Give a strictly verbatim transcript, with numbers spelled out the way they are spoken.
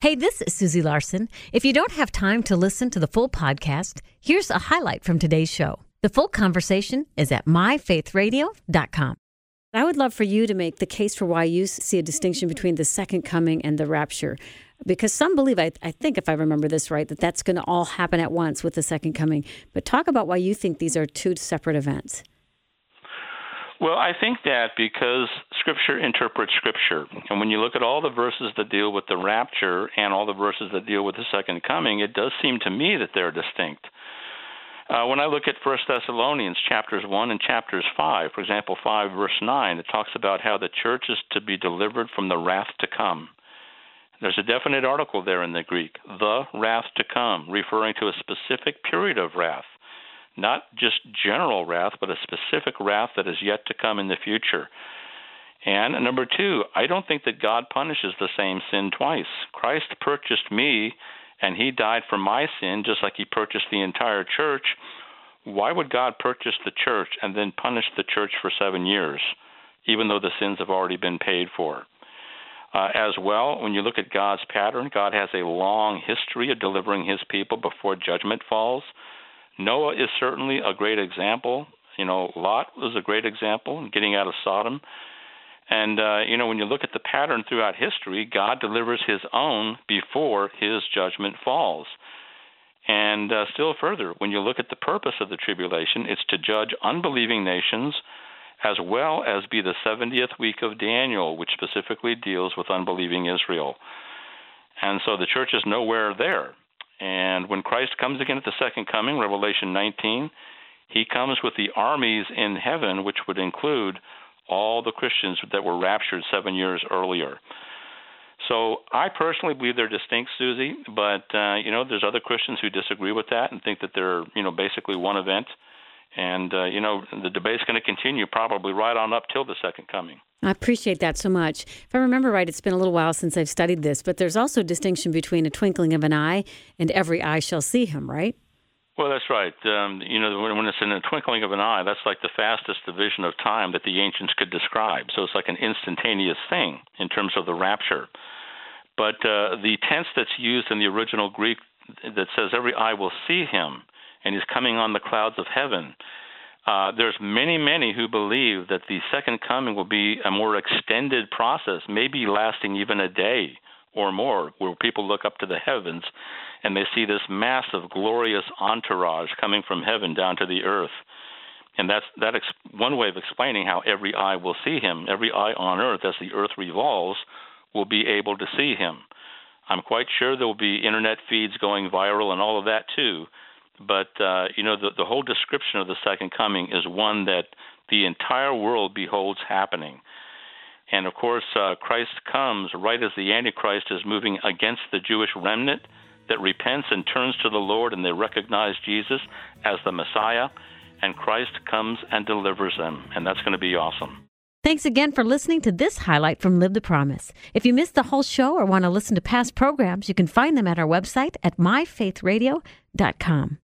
Hey, this is Susie Larson. If you don't have time to listen to the full podcast, here's a highlight from today's show. The full conversation is at my faith radio dot com. I would love for you to make the case for why you see a distinction between the second coming and the rapture. Because some believe, I, I think if I remember this right, that that's going to all happen at once with the second coming. But talk about why you think these are two separate events. Well, I think that because Scripture interprets Scripture. And when you look at all the verses that deal with the rapture and all the verses that deal with the second coming, it does seem to me that they're distinct. Uh, when I look at First Thessalonians chapters one and chapters five, for example, five verse nine, it talks about how the church is to be delivered from the wrath to come. There's a definite article there in the Greek, the wrath to come, referring to a specific period of wrath. Not just general wrath, but a specific wrath that is yet to come in the future. And number two, I don't think that God punishes the same sin twice. Christ purchased me, and he died for my sin, just like he purchased the entire church. Why would God purchase the church and then punish the church for seven years, even though the sins have already been paid for? Uh, as well, when you look at God's pattern, God has a long history of delivering his people before judgment falls. Noah is certainly a great example. You know, Lot was a great example in getting out of Sodom. And, uh, you know, when you look at the pattern throughout history, God delivers his own before his judgment falls. And uh, still further, when you look at the purpose of the tribulation, it's to judge unbelieving nations as well as be the seventieth week of Daniel, which specifically deals with unbelieving Israel. And so the church is nowhere there. And when Christ comes again at the second coming, Revelation nineteen, he comes with the armies in heaven, which would include all the Christians that were raptured seven years earlier. So I personally believe they're distinct, Susie, but, uh, you know, there's other Christians who disagree with that and think that they're, you know, basically one event. And, uh, you know, the debate's going to continue probably right on up till the second coming. I appreciate that so much. If I remember right, it's been a little while since I've studied this, but there's also a distinction between a twinkling of an eye and every eye shall see him, right? Well, that's right. Um, you know, when, when it's in a twinkling of an eye, that's like the fastest division of time that the ancients could describe. So it's like an instantaneous thing in terms of the rapture. But uh, the tense that's used in the original Greek that says every eye will see him, and he's coming on the clouds of heaven. Uh, there's many, many who believe that the second coming will be a more extended process, maybe lasting even a day or more, where people look up to the heavens and they see this massive, glorious entourage coming from heaven down to the earth. And that's that ex- one way of explaining how every eye will see him. Every eye on earth, as the earth revolves, will be able to see him. I'm quite sure there will be internet feeds going viral and all of that too. But, uh, you know, the, the whole description of the second coming is one that the entire world beholds happening. And, of course, uh, Christ comes right as the Antichrist is moving against the Jewish remnant that repents and turns to the Lord, and they recognize Jesus as the Messiah, and Christ comes and delivers them, and that's going to be awesome. Thanks again for listening to this highlight from Live the Promise. If you missed the whole show or want to listen to past programs, you can find them at our website at my faith radio dot com.